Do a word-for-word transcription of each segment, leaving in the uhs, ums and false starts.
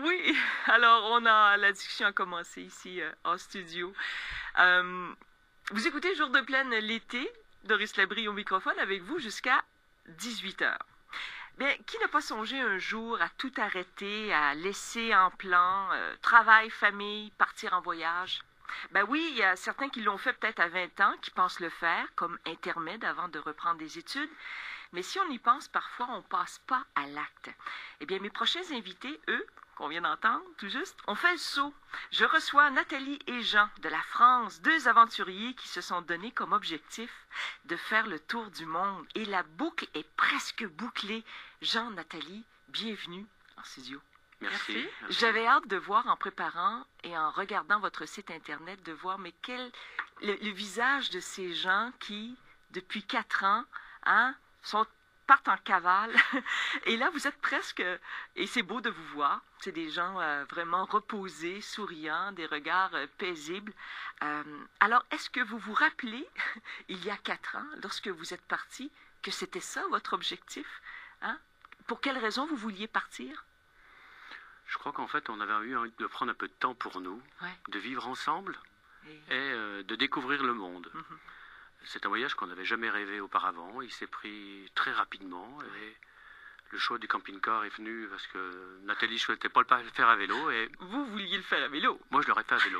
Oui, alors on a la discussion a commencé ici euh, en studio. Euh, vous écoutez Jour de plaine l'été, Doris Labrie au microphone avec vous jusqu'à dix-huit heures. Bien, qui n'a pas songé un jour à tout arrêter, à laisser en plan, euh, travail, famille, partir en voyage? Ben oui, il y a certains qui l'ont fait peut-être à vingt ans, qui pensent le faire comme intermède avant de reprendre des études. Mais si on y pense, parfois, on ne passe pas à l'acte. Eh bien, mes prochains invités, eux, qu'on vient d'entendre tout juste, ont fait le saut. Je reçois Nathalie et Jean de la France, deux aventuriers qui se sont donnés comme objectif de faire le tour du monde. Et la boucle est presque bouclée. Jean, Nathalie, bienvenue en studio. Merci. Merci. J'avais hâte de voir en préparant et en regardant votre site Internet, de voir mais quel le, le visage de ces gens qui, depuis quatre ans, hein, sont partent en cavale. Et là, vous êtes presque, et c'est beau de vous voir, c'est des gens euh, vraiment reposés, souriants, des regards euh, paisibles. Euh, alors, est-ce que vous vous rappelez, il y a quatre ans, lorsque vous êtes partis, que c'était ça votre objectif? Hein? Pour quelle raison vous vouliez partir? Je crois qu'en fait, on avait eu envie de prendre un peu de temps pour nous, Ouais. de vivre ensemble Et... et euh, de découvrir le monde. Mm-hmm. C'est un voyage qu'on n'avait jamais rêvé auparavant. Il s'est pris très rapidement et le choix du camping-car est venu parce que Nathalie ne souhaitait pas le faire à vélo et Vous vouliez le faire à vélo. moi, je l'aurais fait à vélo.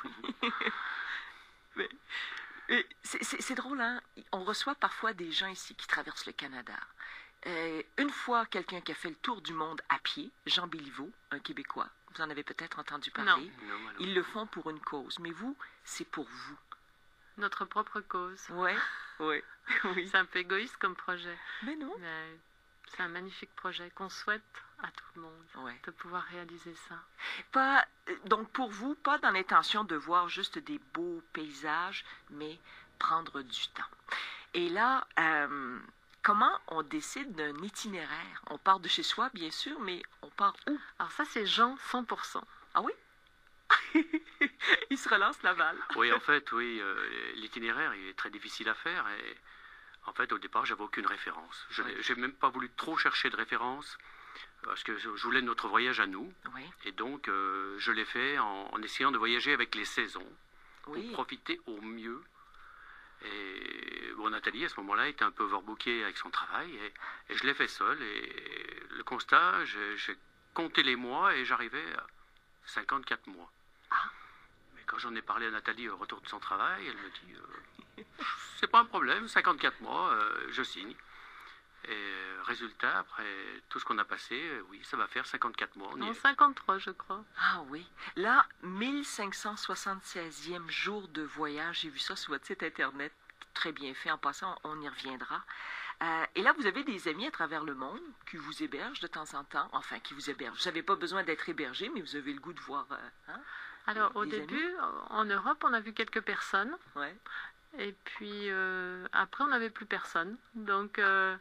Mais, mais c'est, c'est, c'est drôle, hein? On reçoit parfois des gens ici qui traversent le Canada. Euh, une fois, quelqu'un qui a fait le tour du monde à pied, Jean Béliveau, un Québécois, vous en avez peut-être entendu parler. Non. Non, alors, Ils le font pour une cause. Mais vous, c'est pour vous. Notre propre cause. Oui, oui, oui. C'est un peu égoïste comme projet, Mais non. mais c'est un magnifique projet qu'on souhaite à tout le monde, Ouais. de pouvoir réaliser ça. Pas, donc pour vous, pas dans l'intention de voir juste des beaux paysages, mais prendre du temps. Et là, euh, comment on décide d'un itinéraire? On part de chez soi, bien sûr, mais on part où? Alors ça, c'est Jean cent pour cent. Ah oui? Il se relance la balle. Oui, en fait, oui, euh, l'itinéraire il est très difficile à faire et en fait, au départ, j'avais aucune référence. Je n'ai Oui. même pas voulu trop chercher de référence parce que je voulais notre voyage à nous. Oui, Et donc, euh, je l'ai fait en, en essayant de voyager avec les saisons pour oui. profiter au mieux. Et bon, Nathalie, à ce moment-là, était un peu overbookée avec son travail et, et je l'ai fait seul. Et le constat, j'ai j'ai compté les mois et j'arrivais à cinquante-quatre mois. Ah. Mais quand j'en ai parlé à Nathalie au retour de son travail, elle me dit euh, c'est pas un problème, cinquante-quatre mois, euh, je signe. Et euh, résultat, après tout ce qu'on a passé, euh, oui, ça va faire cinquante-quatre mois. On y Non, est. cinquante-trois, je crois. Ah oui. Là, mille cinq cent soixante-seizième jour de voyage. J'ai vu ça sur votre site Internet. Très bien fait. En passant, on y reviendra. Euh, et là, vous avez des amis à travers le monde qui vous hébergent de temps en temps. Enfin, qui vous hébergent. Vous n'avez pas besoin d'être hébergé, mais vous avez le goût de voir... Euh, hein? Alors, au Des début, en Europe, on a vu quelques personnes. Ouais. Et puis, euh, après, on n'avait plus personne. Donc, euh,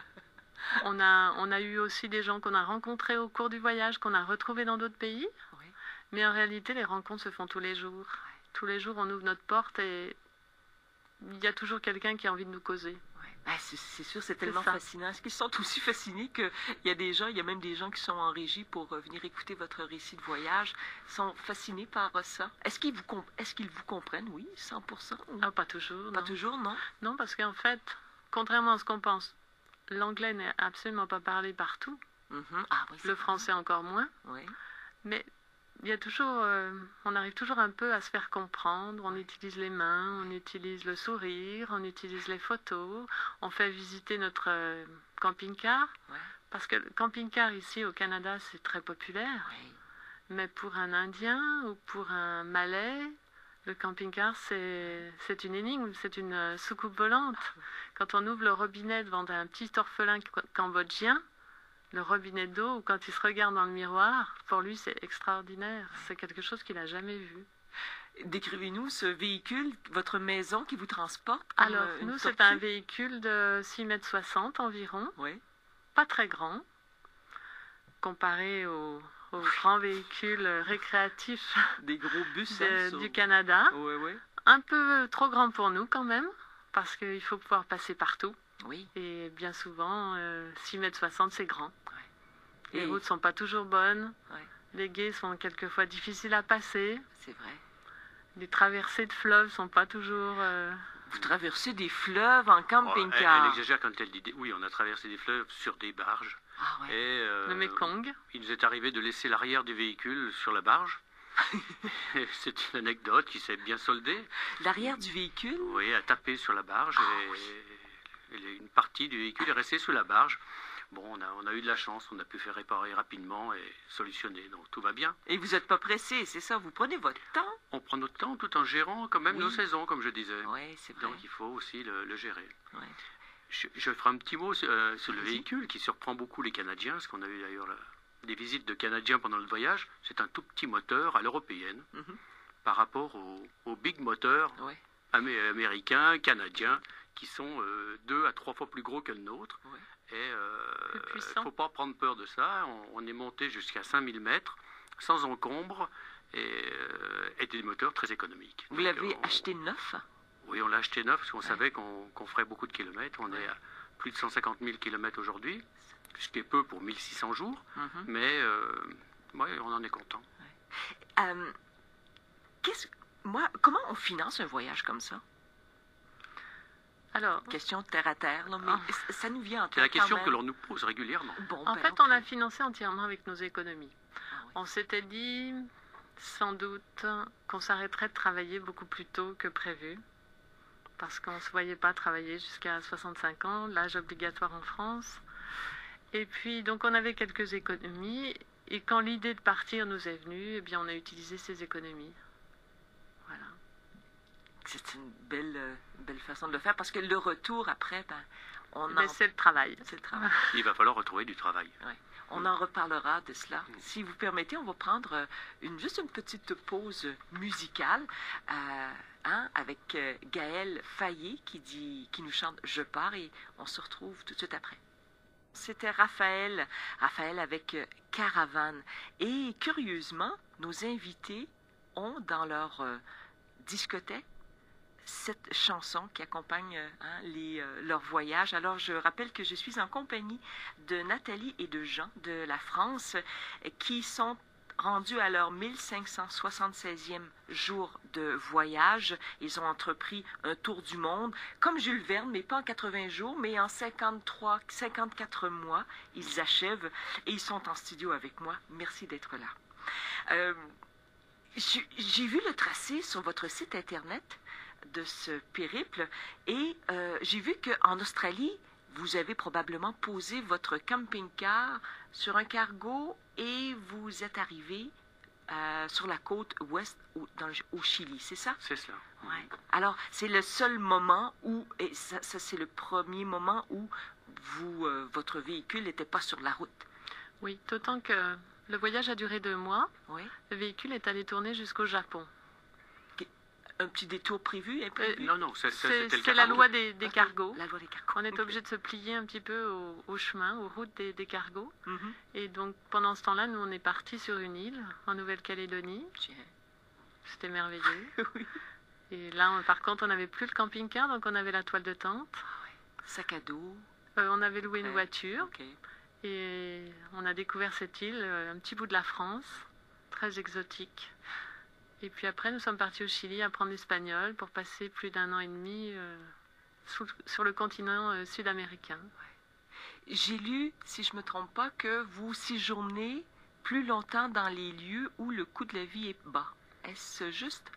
on, a, on a eu aussi des gens qu'on a rencontrés au cours du voyage, qu'on a retrouvés dans d'autres pays. Oui. Mais en réalité, les rencontres se font tous les jours. Tous les jours, on ouvre notre porte et il y a toujours quelqu'un qui a envie de nous causer. Ben, c'est c'est sûr, c'est tellement ça. fascinant. Est-ce qu'ils sont aussi fascinés qu'il y a des gens, il y a même des gens qui sont en régie pour euh, venir écouter votre récit de voyage, sont fascinés par euh, ça? Est-ce qu'ils vous, comp- est-ce qu'ils vous comprennent? Oui, cent pour cent? Ou... Ah, pas toujours, Pas non. toujours, non? Non, parce qu'en fait, contrairement à ce qu'on pense, l'anglais n'est absolument pas parlé partout. Mhm. Ah oui, c'est Le vrai. français encore moins. Oui. Mais il y a toujours, euh, on arrive toujours un peu à se faire comprendre. On utilise les mains, on utilise le sourire, on utilise les photos. On fait visiter notre euh, camping-car. Ouais. Parce que le camping-car ici au Canada, c'est très populaire. Oui. Mais pour un Indien ou pour un Malais, le camping-car, c'est c'est une énigme, c'est une euh, soucoupe volante. Quand on ouvre le robinet devant un petit orphelin cambodgien, le robinet d'eau, ou quand il se regarde dans le miroir, pour lui, c'est extraordinaire. C'est quelque chose qu'il n'a jamais vu. Décrivez-nous ce véhicule, votre maison qui vous transporte. Comme Alors, euh, une nous, c'est tortue. un véhicule de six mètres soixante environ, Oui. pas très grand, comparé aux, aux grands véhicules récréatifs Des gros bus. de- hein, sur- du Canada. Oui, oui. Un peu trop grand pour nous quand même, parce qu'il faut pouvoir passer partout. Oui. Et bien souvent, euh, six mètres soixante, c'est grand. Les Et- routes sont pas toujours bonnes. Ouais. Les gués sont quelquefois difficiles à passer. C'est vrai. Les traversées de fleuves sont pas toujours... euh, Vous traversez des fleuves en Oh, elle, camping-car. elle exagère quand elle dit des- oui, on a traversé des fleuves sur des barges. Ah ouais. Et euh, Le Mekong. il nous est arrivé de laisser l'arrière du véhicule sur la barge. Et c'est une anecdote qui s'est bien soldée. L'arrière du véhicule. Oui, a tapé sur la barge Ah et, oui. et une partie du véhicule est restée sous la barge. Bon, on a, on a eu de la chance, on a pu faire réparer rapidement et solutionner, donc tout va bien. Et vous n'êtes pas pressé, c'est ça? Vous prenez votre temps? On prend notre temps tout en gérant quand même Oui. nos saisons, comme je disais. Oui, c'est vrai. Donc il faut aussi le, le gérer. Ouais. Je, je ferai un petit mot sur, euh, sur le Vas-y. véhicule qui surprend beaucoup les Canadiens, parce qu'on a eu d'ailleurs la- des visites de Canadiens pendant le voyage. C'est un tout petit moteur à l'européenne Mhm. par rapport aux au big moteurs Ouais. amé- américains, canadiens, qui sont euh, deux à trois fois plus gros que le nôtre. Ouais. Et il Plus ne puissant. faut pas prendre peur de ça. On, on est monté jusqu'à cinq mille mètres sans encombre et, euh, et des moteurs très économiques. Vous Donc, l'avez on- acheté neuf? Oui, on l'a acheté neuf parce qu'on Ouais. savait qu'on qu'on ferait beaucoup de kilomètres. On Ouais. est à plus de cent cinquante mille kilomètres aujourd'hui, ce qui est peu pour mille six cents jours, Mhm. mais euh, ouais, on en est content. Euh, qu'est-ce- moi, comment on finance un voyage comme ça? Alors, Question terre à terre, là, mais Ah. c- ça nous vient en C'est la tête quand question même. que l'on nous pose régulièrement. Bon, en ben, fait, ok. on a financé entièrement avec nos économies. Ah oui. On s'était dit, sans doute, qu'on s'arrêterait de travailler beaucoup plus tôt que prévu, parce qu'on ne se voyait pas travailler jusqu'à soixante-cinq ans, l'âge obligatoire en France. Et puis, donc, on avait quelques économies, et quand l'idée de partir nous est venue, eh bien, on a utilisé ces économies. Voilà. C'est une belle, euh, belle façon de le faire parce que le retour après, ben, on, Mais en... c'est le travail. c'est le travail. Il va falloir retrouver du travail. On en reparlera de cela. Si vous permettez, on va prendre euh, une, juste une petite pause musicale euh, hein, avec euh, Gaël Fayet qui, dit, qui nous chante « Je pars » et on se retrouve tout de suite après. C'était Raphaël, Raphaël avec euh, Caravane. Et curieusement, nos invités ont dans leur euh, discothèque cette chanson qui accompagne euh, hein, les, euh, leur voyage. Alors, je rappelle que je suis en compagnie de Nathalie et de Jean de la France euh, qui sont rendus à leur mille cinq cent soixante-seizième jour de voyage. Ils ont entrepris un tour du monde, comme Jules Verne, mais pas en quatre-vingts jours, mais en cinquante-trois, cinquante-quatre mois. Ils achèvent et ils sont en studio avec moi. Merci d'être là. Euh, j'ai j'ai vu le tracé sur votre site Internet de ce périple et euh, j'ai vu qu'en Australie, vous avez probablement posé votre camping-car sur un cargo et vous êtes arrivé euh, sur la côte ouest au, dans le- au Chili, c'est ça? C'est cela. Ouais. Alors, c'est le seul moment où, et ça, ça, c'est le premier moment où vous, euh, votre véhicule n'était pas sur la route. Oui, d'autant que le voyage a duré deux mois. Oui. Le véhicule est allé tourner jusqu'au Japon. Un petit détour prévu, imprévu? Non, non, c'est- c'est- C'est c'était le c'est la cargo. loi des, des Ok. cargos. La loi des cargos. On est Ok. obligé de se plier un petit peu au, au chemin, aux routes des, des cargos. Mhm. Et donc, pendant ce temps-là, nous, on est partis sur une île, en Nouvelle-Calédonie. Tiens. C'était merveilleux. Oui. Et là, on- par contre, on n'avait plus le camping-car, donc on avait la toile de tente. Sac à dos. Euh, on avait loué une Ouais. voiture. OK. Et on a découvert cette île, euh, un petit bout de la France, très exotique. Et puis après, nous sommes partis au Chili apprendre l'espagnol pour passer plus d'un an et demi euh, sous- sur le continent euh, sud-américain. J'ai lu, si je ne me trompe pas, que vous séjournez plus longtemps dans les lieux où le coût de la vie est bas. Est-ce juste?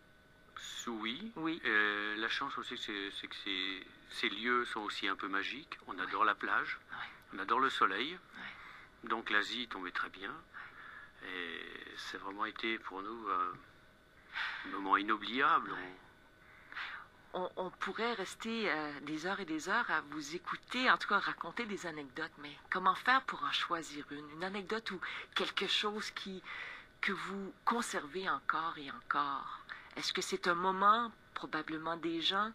Oui. Oui. Euh, la chance aussi, c'est c'est que ces, ces lieux sont aussi un peu magiques. On adore la plage, Ouais. on adore le soleil. Donc l'Asie tombait très bien. Et c'est vraiment été pour nous un moment inoubliable. Ouais. On, on pourrait rester euh, des heures et des heures à vous écouter, en tout cas raconter des anecdotes, mais comment faire pour en choisir une? Une anecdote ou quelque chose qui, que vous conservez encore et encore? Est-ce que c'est un moment, probablement des gens?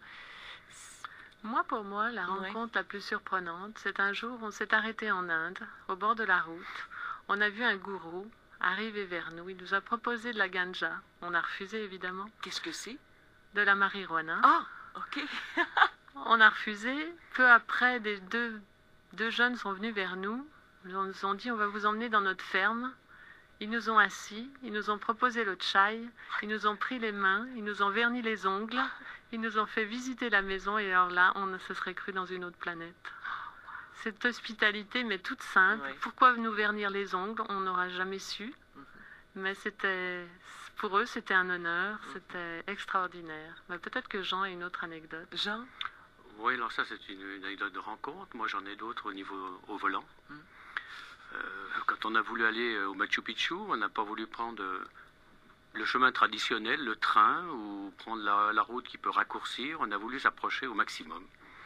Moi, pour moi, la Ouais. rencontre la plus surprenante, c'est un jour, on s'est arrêté en Inde, au bord de la route. On a vu un gourou arriver vers nous. Il nous a proposé de la ganja. On a refusé, évidemment. Qu'est-ce que c'est? De la marijuana. Ah, OK. On a refusé. Peu après, des deux, deux jeunes sont venus vers nous. Ils nous ont dit, on va vous emmener dans notre ferme. Ils nous ont assis, ils nous ont proposé le chai, ils nous ont pris les mains, ils nous ont verni les ongles, ils nous ont fait visiter la maison et alors là, on se serait cru dans une autre planète. Cette hospitalité, mais toute simple. Oui. Pourquoi nous vernir les ongles? On n'aura jamais su. Mhm. Mais c'était, pour eux, c'était un honneur, c'était extraordinaire. Mais peut-être que Jean a une autre anecdote. Jean? Oui, alors ça c'est une, une anecdote de rencontre. Moi j'en ai d'autres au niveau au volant. Mm. Euh, quand on a voulu aller au Machu Picchu, on n'a pas voulu prendre euh, le chemin traditionnel, le train, ou prendre la, la route qui peut raccourcir. On a voulu s'approcher au maximum.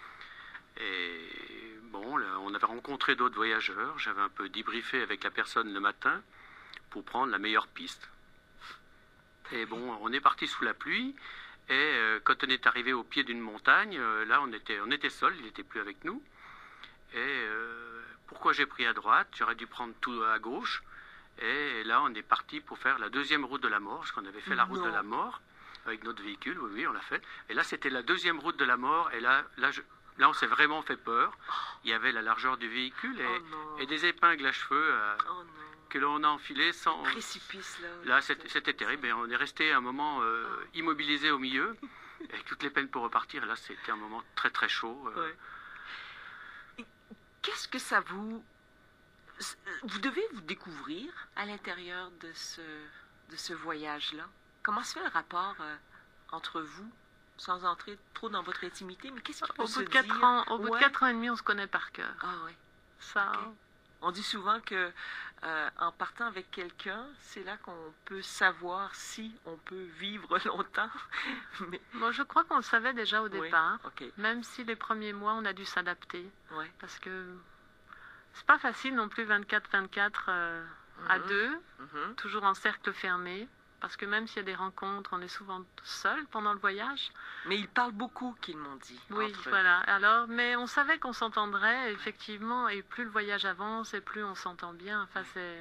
Et bon, là, on avait rencontré d'autres voyageurs. J'avais un peu débriefé avec la personne le matin pour prendre la meilleure piste. Et bon, on est parti sous la pluie. Et euh, quand on est arrivé au pied d'une montagne, euh, là on était, on était seul, il n'était plus avec nous. Et euh, pourquoi j'ai pris à droite? J'aurais dû prendre tout à gauche. Et là on est parti pour faire la deuxième route de la mort, parce qu'on avait fait la route Non. de la mort avec notre véhicule, oui, oui, on l'a fait. Et là c'était la deuxième route de la mort, et là, là, je, là on s'est vraiment fait peur. Il y avait la largeur du véhicule et, Oh non. et des épingles à cheveux euh, Oh non. que l'on a enfilées sans... Précipice, là. Là, c'était c'était terrible. Et on est resté un moment euh, immobilisé au milieu, avec toutes les peines pour repartir. Et là, c'était un moment très très chaud. euh. Ouais. Et qu'est-ce que ça vous... Vous devez vous découvrir à l'intérieur de ce, de ce voyage-là. Comment se fait le rapport euh, entre vous, sans entrer trop dans votre intimité, mais qu'est-ce qui peut Au se bout de quatre dire? ans, au bout Ouais. de quatre ans et demi, on se connaît par cœur. Ah oui. Ça, Ok. On dit souvent que euh, en partant avec quelqu'un, c'est là qu'on peut savoir si on peut vivre longtemps. Mais bon, je crois qu'on le savait déjà au oui, départ, ok, même si les premiers mois, on a dû s'adapter. ouais. Parce que c'est pas facile non plus vingt-quatre vingt-quatre euh, à Mhm. deux, Mhm. toujours en cercle fermé. Parce que même s'il y a des rencontres, on est souvent seul pendant le voyage. Mais ils parlent beaucoup, qu'ils m'ont dit. Oui, entre eux. voilà. Alors, mais on savait qu'on s'entendrait, effectivement, et plus le voyage avance, et plus on s'entend bien. Enfin, c'est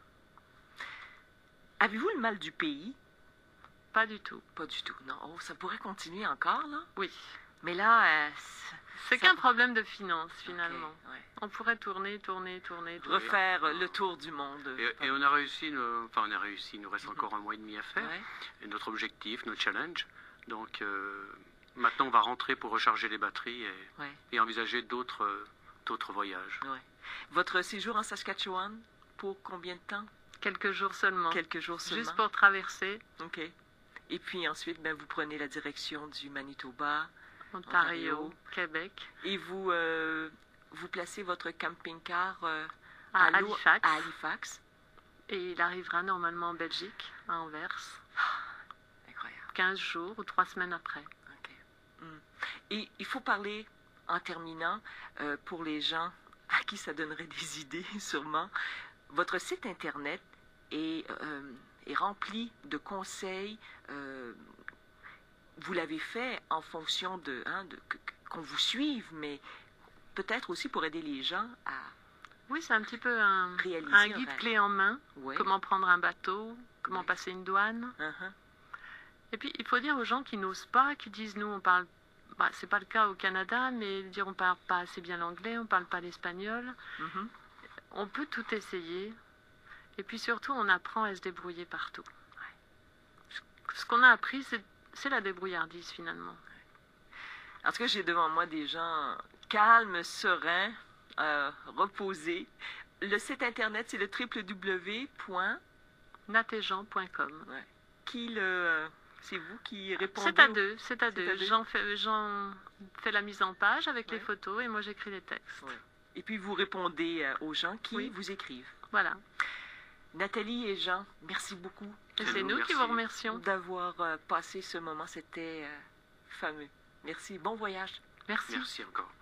Avez-vous le mal du pays? pas du tout. Pas du tout. Non. Oh, ça pourrait continuer encore, là. Oui. Mais là, euh, c'est- C'est Ça- qu'un problème de finance, finalement. ok, ouais. On pourrait tourner, tourner, tourner, tourner. Refaire euh, le tour du monde. Et, et on a réussi, nos- enfin on a réussi, il nous reste encore un mois et demi à faire. Ouais. Et notre objectif, notre challenge. Donc euh, maintenant, on va rentrer pour recharger les batteries et, Ouais. et envisager d'autres euh, d'autres voyages. Votre séjour en Saskatchewan, pour combien de temps? Quelques jours seulement. Quelques jours seulement. Juste pour traverser OK. Et puis ensuite, ben, vous prenez la direction du Manitoba Ontario, Ontario. Québec, et vous, euh, vous placez votre camping-car euh, à, l'eau- Halifax. à Halifax. Et il arrivera normalement en Belgique, à Anvers, Incroyable. quinze jours ou trois semaines après. OK. Hmm. Et il faut parler, en terminant, euh, pour les gens à qui ça donnerait des idées, sûrement. Votre site Internet est, euh, est rempli de conseils. euh, vous l'avez fait en fonction de, hein, de que- que- qu'on vous suive, mais peut-être aussi pour aider les gens à Oui, c'est un petit peu un, réaliser un un guide rêve. clé en main. Ouais. Comment prendre un bateau, comment Ouais. passer une douane. Uh-huh. Et puis, il faut dire aux gens qui n'osent pas, qui disent, nous, on parle... Bah, c'est pas le cas au Canada, mais dire on parle pas assez bien l'anglais, on parle pas l'espagnol. Mhm. On peut tout essayer. Et puis surtout, on apprend à se débrouiller partout. Ce qu'on a appris, c'est c'est la débrouillardise, finalement. En tout cas, j'ai devant moi des gens calmes, sereins, euh, reposés. Le site Internet, c'est le w w w point natejean point com. qui le... C'est vous qui répondez C'est à aux- deux, c'est à C'est à deux. deux. Jean fait, Jean fait la mise en page avec les Ouais. photos et moi j'écris les textes. Ouais. Et puis vous répondez euh, aux gens qui Oui. vous écrivent. Voilà. Nathalie et Jean, merci beaucoup Et Très c'est bien, nous merci. qui vous remercions. d'avoir euh, passé ce moment. C'était euh, fameux. Merci. Bon voyage. Merci. Merci encore.